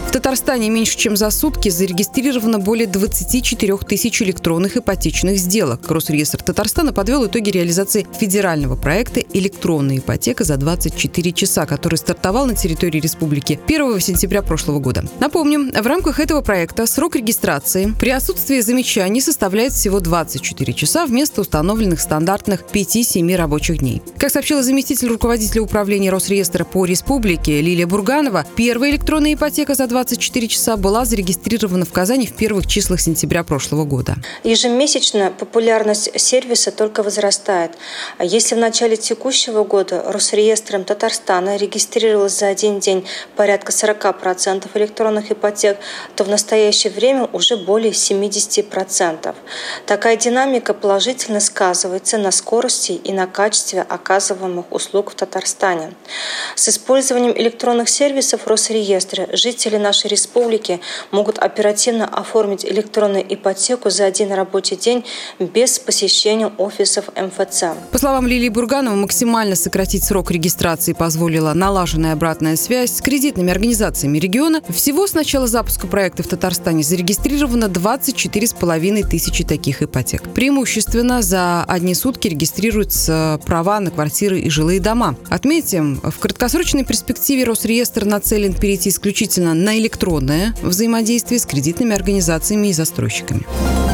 В Татарстане меньше чем за сутки зарегистрировано более 24 тысяч электронных ипотечных сделок. Росреестр Татарстана подвел итоги реализации федерального проекта «Электронная ипотека за 24 часа», который стартовал на территории республики 1 сентября прошлого года. Напомним, в рамках этого проекта срок регистрации при отсутствии замечаний составляет всего 24 часа вместо установленных стандартных 5-7 рабочих дней. Как сообщила заместитель руководителя управления Росреестра по республике Лилия Бурганова, первая электронная ипотека за 24 часа была зарегистрирована в Казани в первых числах сентября прошлого года. Ежемесячно популярность сервиса только возрастает. Если в начале текущего года Росреестром Татарстана регистрировалось за один день порядка 40% электронных ипотек, то в настоящее время уже более 70%. Такая динамика положительно сказывается на скорости и на качестве оказываемых услуг в Татарстане. С использованием электронных сервисов Росреестра жители нашей республики могут оперативно оформить электронную ипотеку за один рабочий день без посещения офисов МФЦ. По словам Лилии Бургановой, максимально сократить срок регистрации позволила налаженная обратная связь с кредитными организациями региона. Всего с начала запуска проекта в Татарстане зарегистрировано 24,5 тысячи таких ипотек. Преимущественно за одни сутки регистрируются права на квартиры и жилые дома. Отметим, в краткосрочной перспективе Росреестр нацелен перейти исключительно на электронное взаимодействие с кредитными организациями и застройщиками.